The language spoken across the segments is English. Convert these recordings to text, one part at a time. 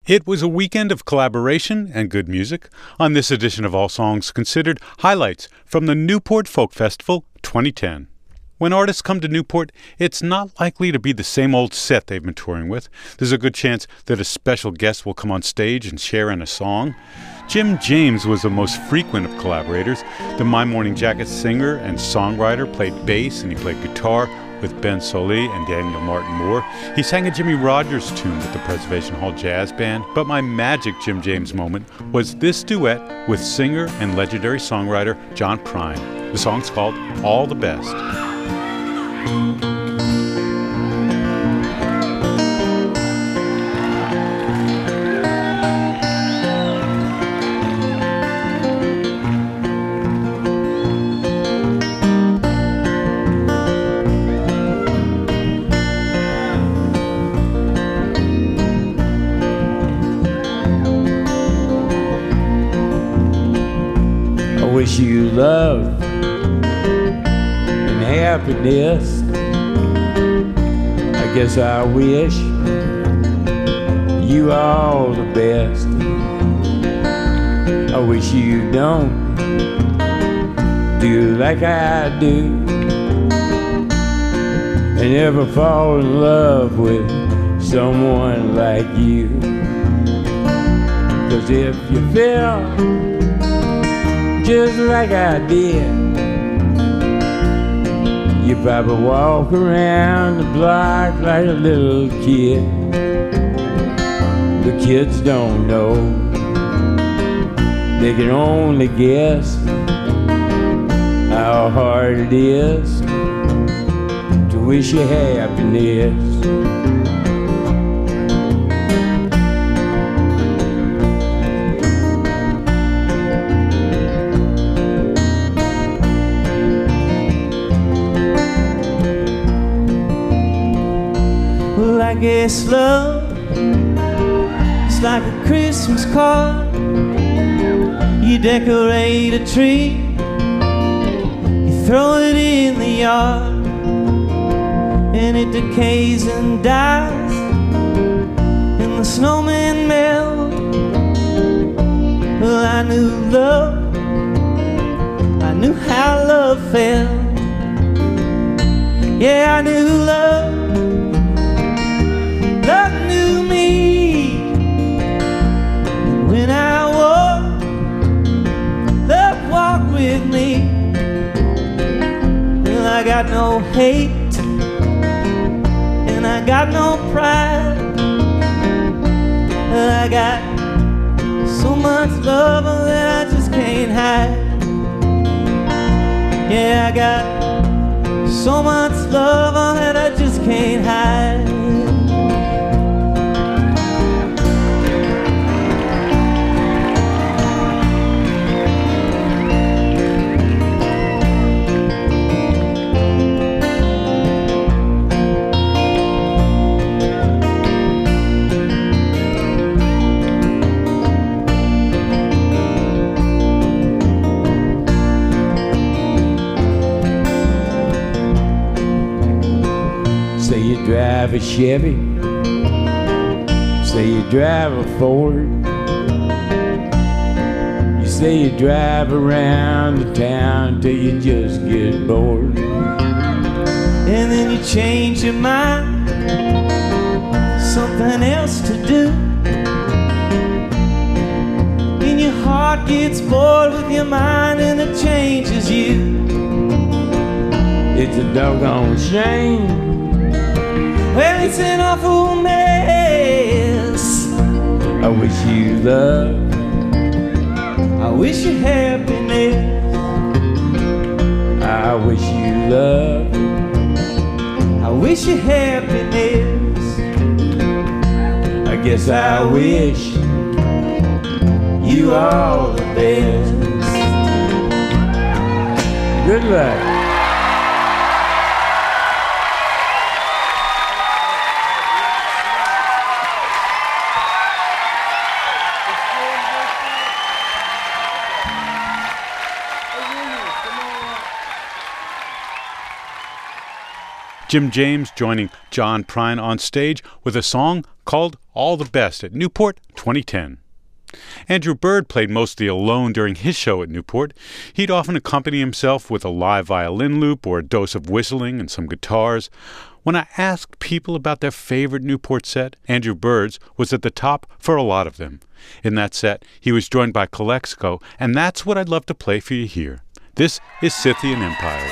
It was a weekend of collaboration and good music. On this edition of All Songs Considered, highlights from the Newport Folk Festival 2010. When artists come to Newport, it's not likely to be the same old set they've been touring with. There's a good chance that a special guest will come on stage and share in a song. Jim James was the most frequent of collaborators. The My Morning Jacket singer and songwriter played bass and he played guitar with Ben Sollee and Daniel Martin Moore. He sang a Jimmy Rogers tune with the Preservation Hall Jazz Band, but my magic Jim James moment was this duet with singer and legendary songwriter John Prine. The song's called All the Best. Wish you love and happiness. I guess I wish you all the best. I wish you don't do like I do and ever fall in love with someone like you. 'Cause if you feel just like I did, you probably walk around the block like a little kid. The kids don't know, they can only guess how hard it is to wish you happiness. I guess love is like a Christmas card. You decorate a tree, you throw it in the yard, and it decays and dies, and the snowman melt. Well, I knew love, I knew how love felt. Yeah, I knew love. Love knew me. When I walked, love walked with me. Well, I got no hate and I got no pride. I got so much love that I just can't hide. Yeah, I got so much love that I just can't hide. Say you drive a Chevy, say you drive a Ford, you say you drive around the town till you just get bored, and then you change your mind, something else to do, and your heart gets bored with your mind and it changes you. It's a doggone shame. Well, it's an awful mess. I wish you love, I wish you happiness. I wish you love, I wish you happiness. I guess I wish you all the best. Good luck. Jim James joining John Prine on stage with a song called All the Best at Newport 2010. Andrew Bird played mostly alone during his show at Newport. He'd often accompany himself with a live violin loop or a dose of whistling and some guitars. When I asked people about their favorite Newport set, Andrew Bird's was at the top for a lot of them. In that set, he was joined by Calexico, and that's what I'd love to play for you here. This is Scythian Empires.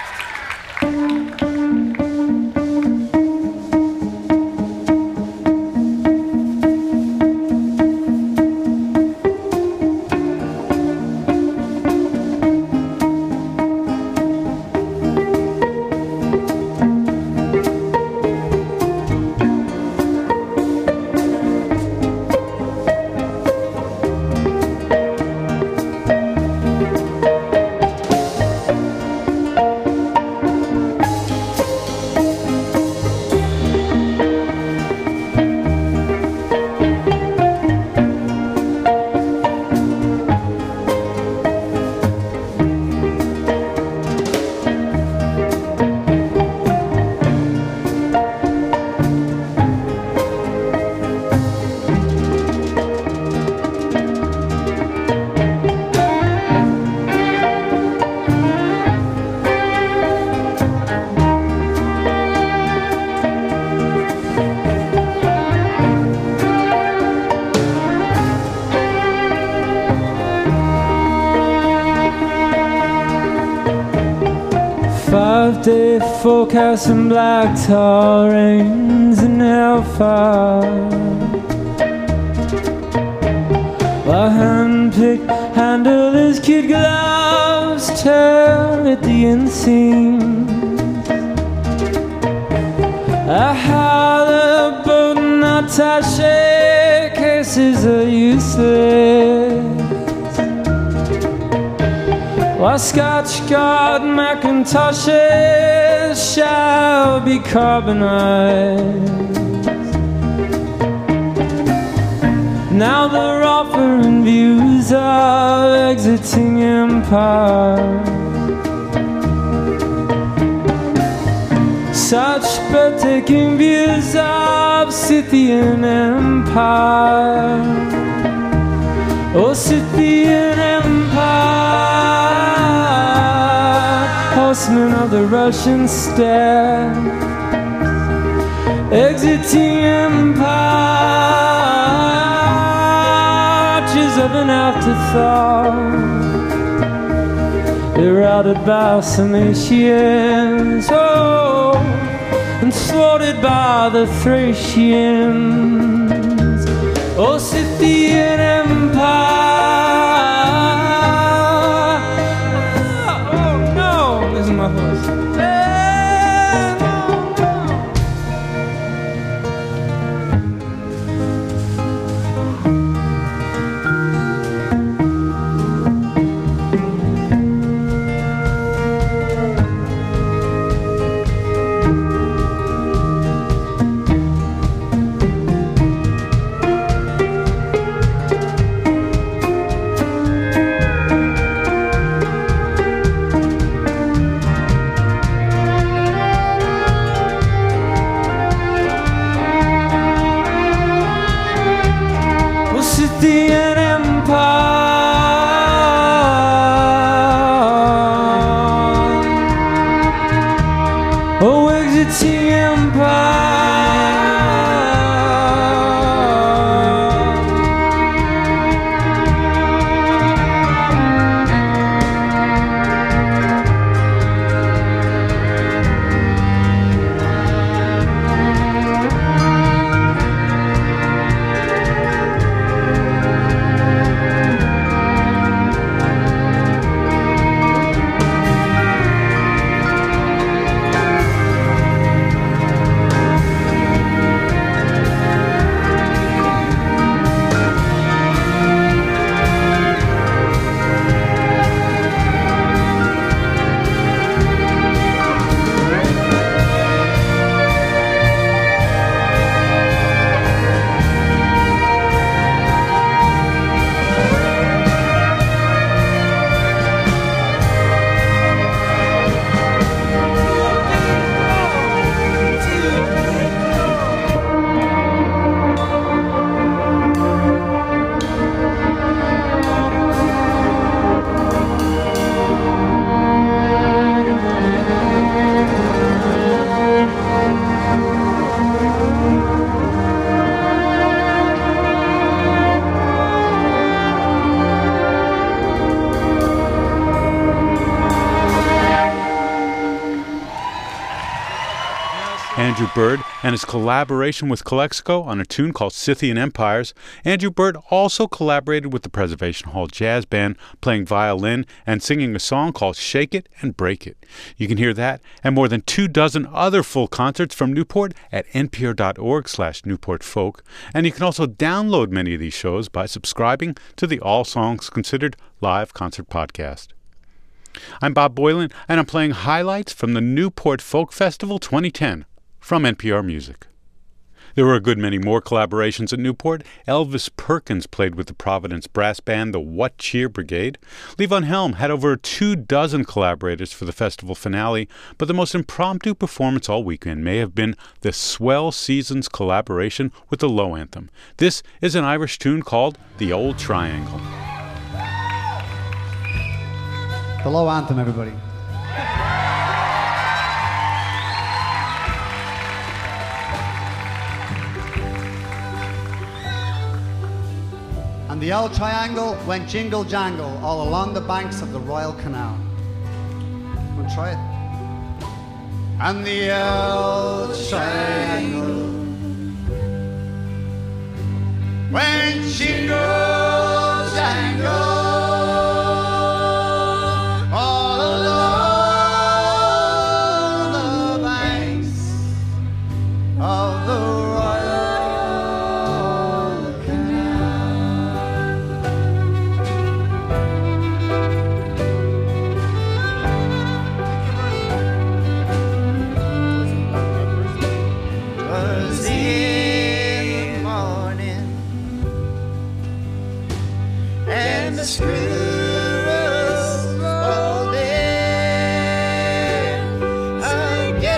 5-day forecast and black tar rains and hellfire. A hand-picked handle his kid gloves tear at the inseam. A halibut attache cases are useless, while Scotch Guard Macintoshes shall be carbonized. Now they're offering views of exiting empire. Such breathtaking views of Scythian empire. Oh, Scythian empire, horsemen of the Russian steppe, exiting empire, arches of an afterthought. They're routed by Sarmatians, oh, and thwarted by the Thracians. Oh, Scythian empire. Oh no, this is my voice. Scythian empire, oh, exiting empire. Andrew Bird and his collaboration with Calexico on a tune called Scythian Empires. Andrew Bird also collaborated with the Preservation Hall Jazz Band, playing violin and singing a song called Shake It and Break It. You can hear that and more than 24 other full concerts from Newport at npr.org/NewportFolk. And you can also download many of these shows by subscribing to the All Songs Considered live concert podcast. I'm Bob Boylan, and I'm playing highlights from the Newport Folk Festival 2010 from NPR Music. There were a good many more collaborations at Newport. Elvis Perkins played with the Providence Brass Band, the What Cheer Brigade. Levon Helm had over 24 collaborators for the festival finale, but the most impromptu performance all weekend may have been the Swell Seasons collaboration with the Low Anthem. This is an Irish tune called The Old Triangle. The Low Anthem, everybody. And the old triangle went jingle jangle all along the banks of the Royal Canal. Wanna try it? And the old triangle went jingle jangle all along the banks of the Royal Canal. Was in the morning and the squirrels rolled in. Get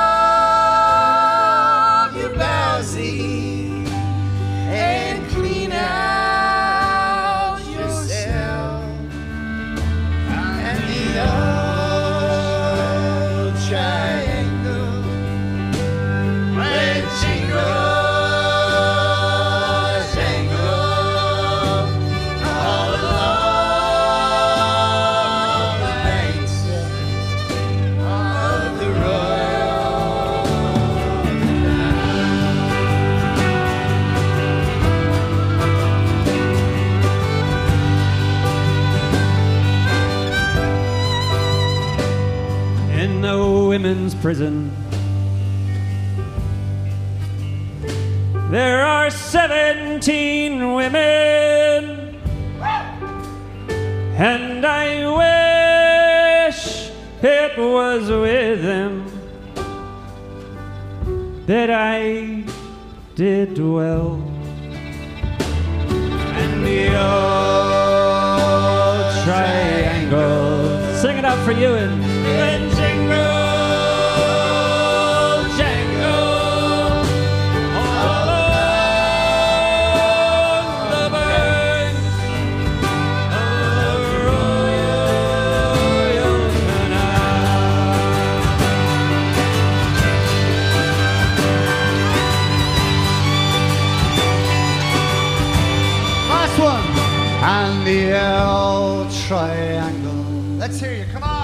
off your blousey and clean out yourself. And the old triangle went jingle jangle all along the banks of the Royal In the women's prison, there are 17 women, and I wish it was with them that I did well. And the old triangle, sing it out for you and jingle jangle all along the banks of the Royal Canal. Last one. And the old triangle. Let's hear you. Come on.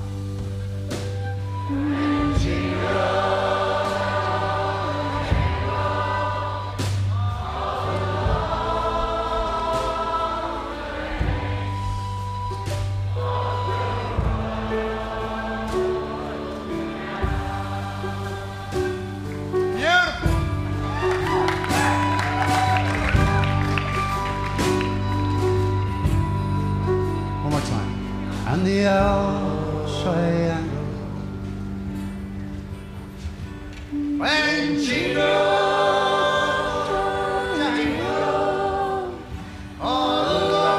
Beautiful. One more time. And the old triangle when jingle jangle all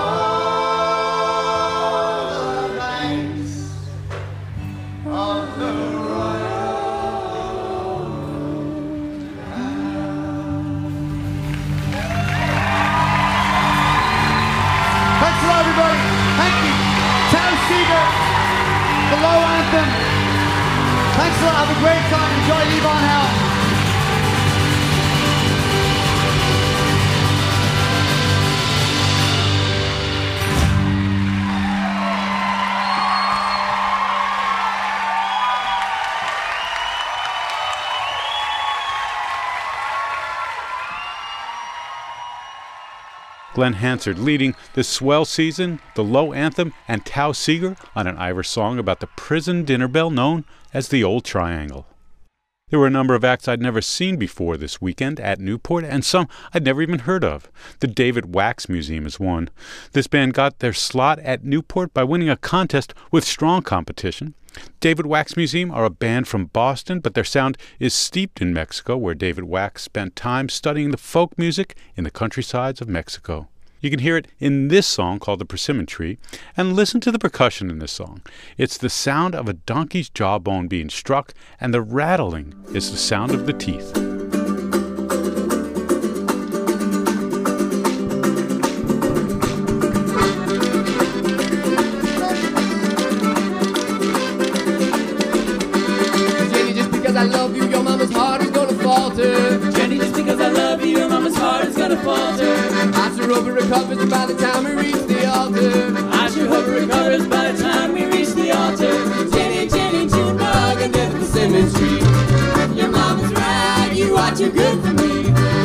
along the banks of the Royal Thanks a lot, everybody. Thank you. Tal Seeger, the Low Anthem. Thanks a lot. Have a great time. Enjoy Levon Helm. Glenn Hansard leading the Swell Season, the Low Anthem, and Tau Seeger on an Irish song about the prison dinner bell known as the Old Triangle. There were a number of acts I'd never seen before this weekend at Newport, and some I'd never even heard of. The David Wax Museum is one. This band got their slot at Newport by winning a contest with strong competition. David Wax Museum are a band from Boston, but their sound is steeped in Mexico, where David Wax spent time studying the folk music in the countrysides of Mexico. You can hear it in this song called The Persimmon Tree, and listen to the percussion in this song. It's the sound of a donkey's jawbone being struck, and the rattling is the sound of the teeth. Jenny, just because I love you, your mama's heart is gonna falter. Jenny, just because I love you, your mama's heart is gonna falter. I sure hope it recovers by the time we reach the altar. I sure hope it recovers by the time we reach the altar. Jenny, Jenny, June bug under the persimmon tree. Your mama's right, you are too good for me.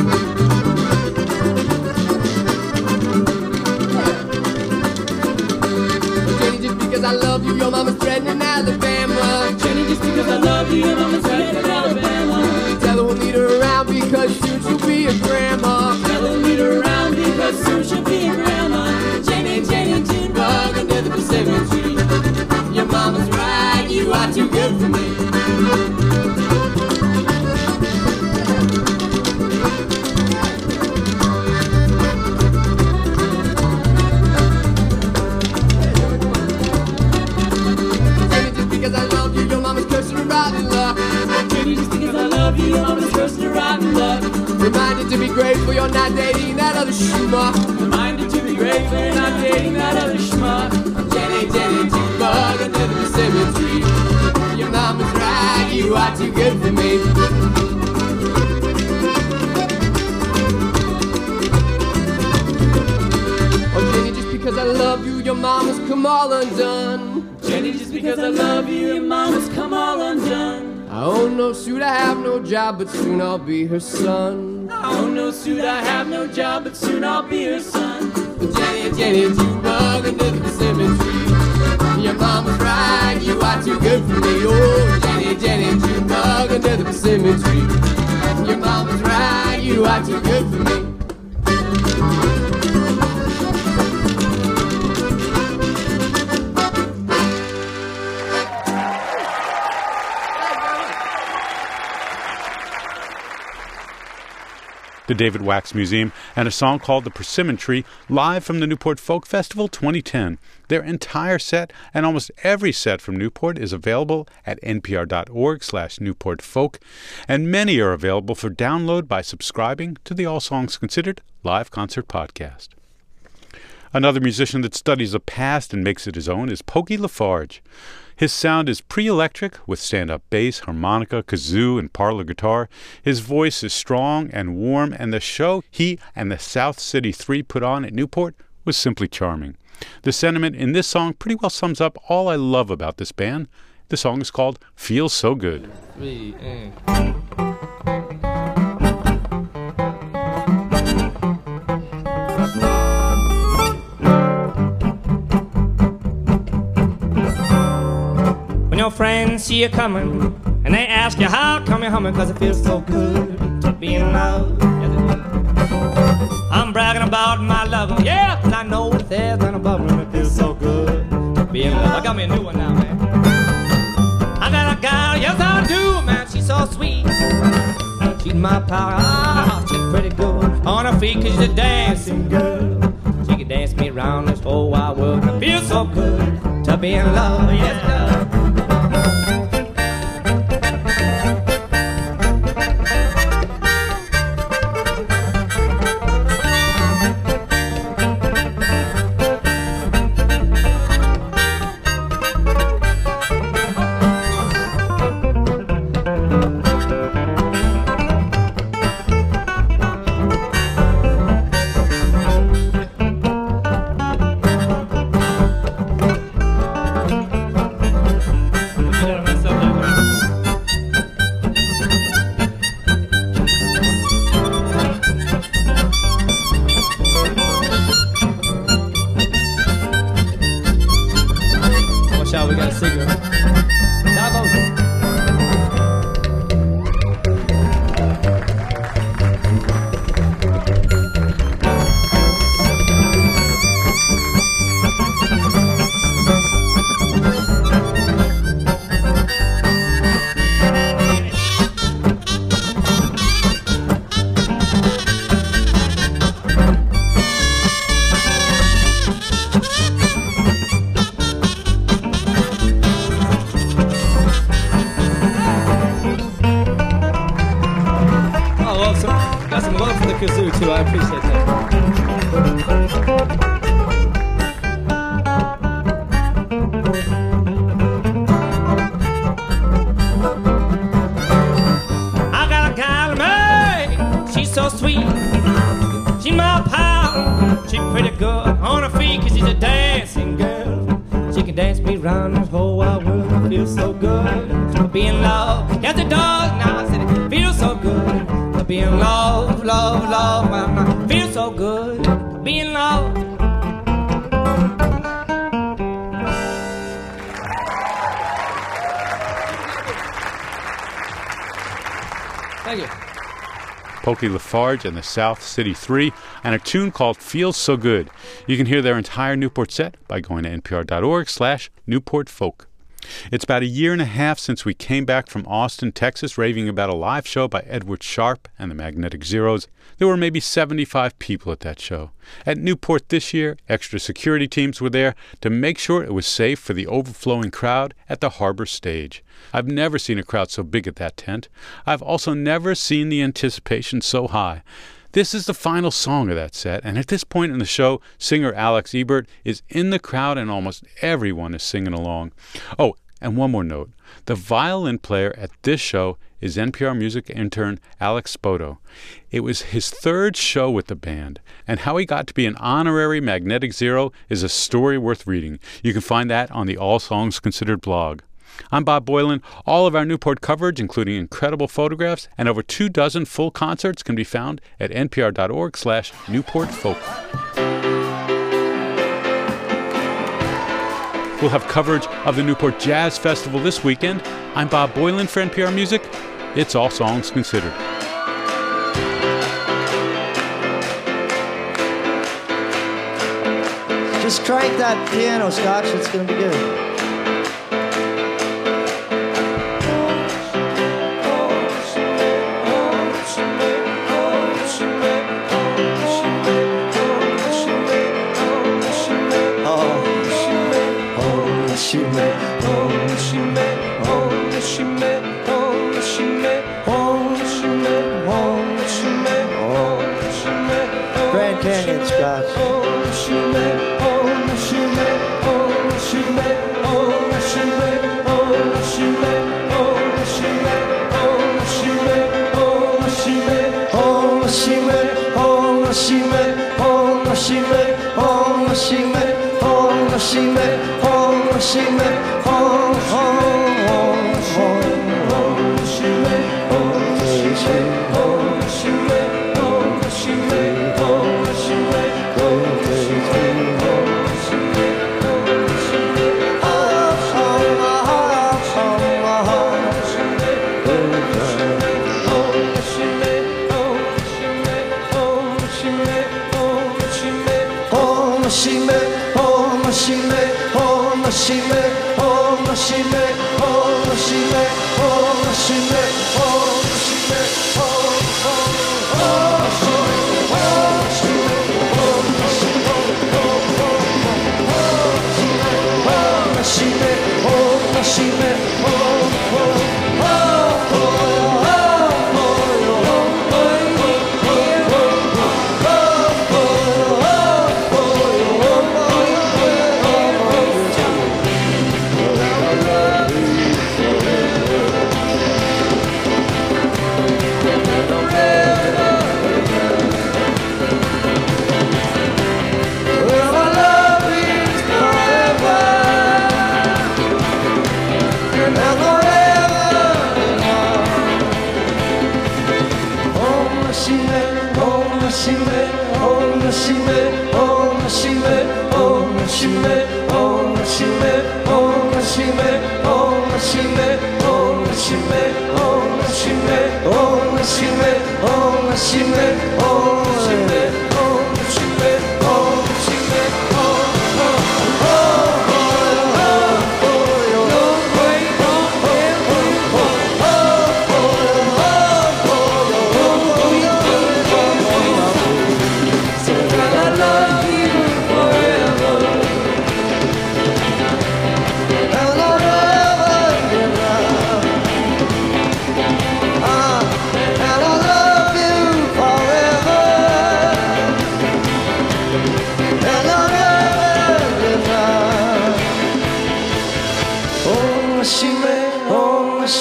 Jenny, just because I love you, your mama's threatening Alabama. Jenny, just because I love you, your mama's threatening Alabama. Tell her we'll need her around because soon she'll be a grandma. Tell her we'll need her around because soon she'll be a grandma. Jenny, Jenny, June bug Under the persimmon tree. Your mama's right, you are too good for me. Jenny, just because I love you, your mama's cursing her rotten luck. Jenny, just because I love you, your mama's cursing her rotten luck. Reminded to be grateful you're not dating that other schmuck. Reminded to be grateful you're not dating that other schmuck. Jenny, Jenny, June bug under the persimmon tree. Your mama's right, you are too good for me. Oh, Jenny, just because I love you, your mama's come all undone. Jenny, just because I love you, your mama's come all undone. I own no suit, I have no job, but soon I'll be her son. I own no suit, I have no job, but soon I'll be her son. Jenny, Jenny, June bug under the persimmon tree. Your mama's right, you are too good for me. Oh, Jenny, Jenny, June bug under the persimmon tree. Your mama's right, you are too good for me. The David Wax Museum, and a song called The Persimmon Tree, live from the Newport Folk Festival 2010. Their entire set, and almost every set from Newport, is available at npr.org/NewportFolk, and many are available for download by subscribing to the All Songs Considered live concert podcast. Another musician that studies the past and makes it his own is Pokey Lafarge. His sound is pre-electric with stand-up bass, harmonica, kazoo, and parlor guitar. His voice is strong and warm, and the show he and the South City 3 put on at Newport was simply charming. The sentiment in this song pretty well sums up all I love about this band. The song is called Feels So Good. When your friends see you coming and they ask you how come you're humming, 'cause it feels so good to be in love. I'm bragging about my love, yeah, 'cause I know what there's none above me. It feels so good to be in love. I got me a new one now, man. I got a gal, yes I do, man, she's so sweet. She's my power, she's pretty good on her feet 'cause she's a dancing girl. She can dance me around this whole wide world. It feels so good to be in love, yes it does. know, we got a secret. Dive over. Got some love for the kazoo too, I appreciate that. I got a gal, May, she's so sweet. She's my pal, she's pretty good on her feet, 'cause she's a dancing girl. She can dance me round this whole wide world. It feels so good. Be in love, yes it does. Now I said it feels so good. Be in love, love, love, man. Feel so good. Be in love. Thank you. Pokey Lafarge and the South City 3, and a tune called Feels So Good. You can hear their entire Newport set by going to npr.org/NewportFolk. It's about a year and a half since we came back from Austin, Texas, raving about a live show by Edward Sharpe and the Magnetic Zeros. There were maybe 75 people at that show. At Newport this year, extra security teams were there to make sure it was safe for the overflowing crowd at the Harbor Stage. I've never seen a crowd so big at that tent. I've also never seen the anticipation so high. This is the final song of that set, and at this point in the show, singer Alex Ebert is in the crowd and almost everyone is singing along. Oh, and one more note. The violin player at this show is NPR music intern Alex Spoto. It was his third show with the band, and how he got to be an honorary Magnetic Zero is a story worth reading. You can find that on the All Songs Considered blog. I'm Bob Boilen. All of our Newport coverage, including incredible photographs and over 24 full concerts, can be found at npr.org/NewportFolk. We'll have coverage of the Newport Jazz Festival this weekend. I'm Bob Boilen for NPR Music. It's All Songs Considered. Just crank that piano, Scotch. It's going to be good. Grand Canyon, Scotch.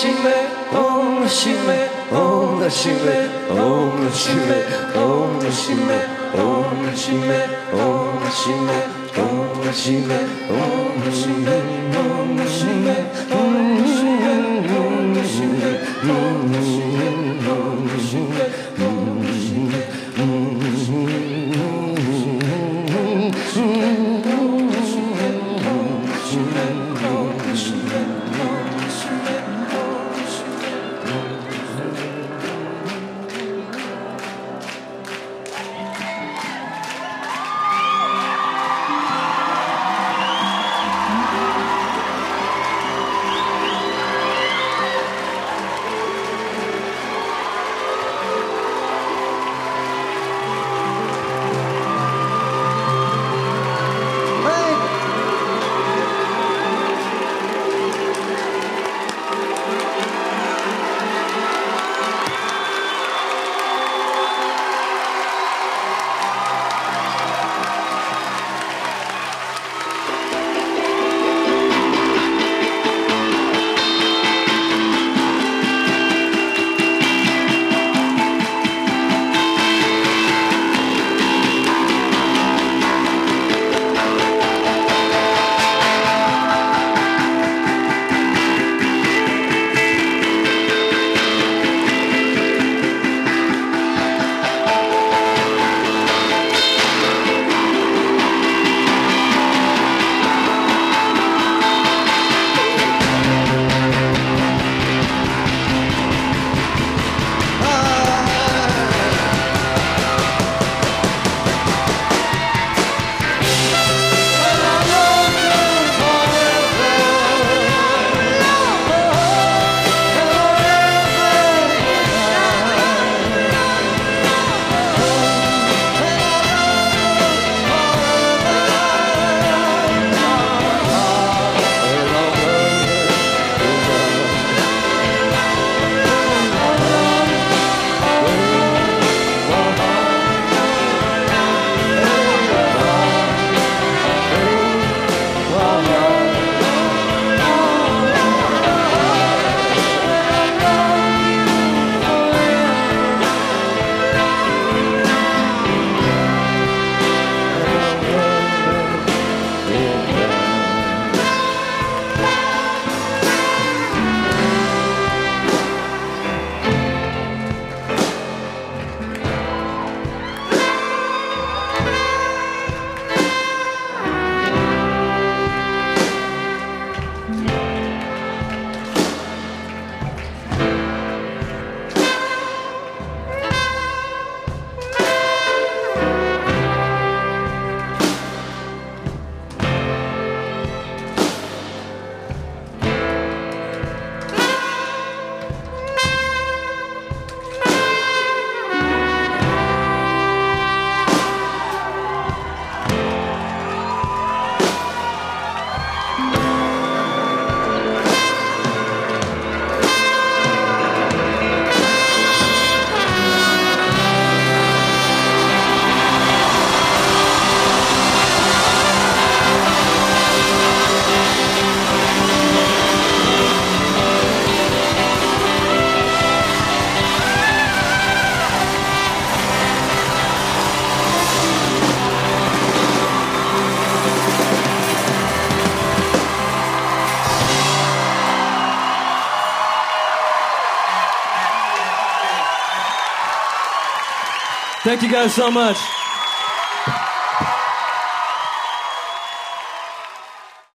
Shime, Om Shime, Om Shime, Om Shime, Om Shime, Om Shime, Om Shime, Om Shime, Om Shime, Om Shime, Om Shime, Om Shime, Om Shime, Om Thank you guys so much.